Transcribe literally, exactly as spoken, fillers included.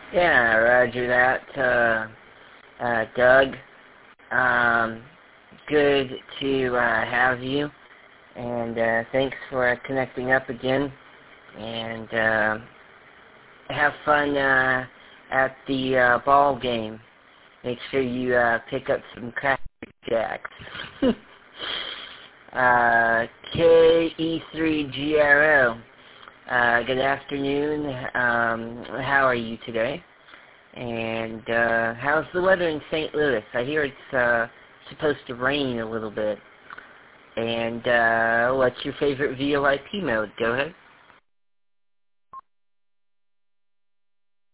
Yeah, roger that, uh, uh, Doug. Um, good to uh, have you, and uh, thanks for connecting up again, and uh, have fun uh, at the uh, ball game. Make sure you uh, pick up some Cracker Jacks. uh, K E three G R O. Uh, good afternoon. Um, how are you today? And uh, how's the weather in Saint Louis? I hear it's uh, supposed to rain a little bit. And uh, what's your favorite V O I P mode? Go ahead.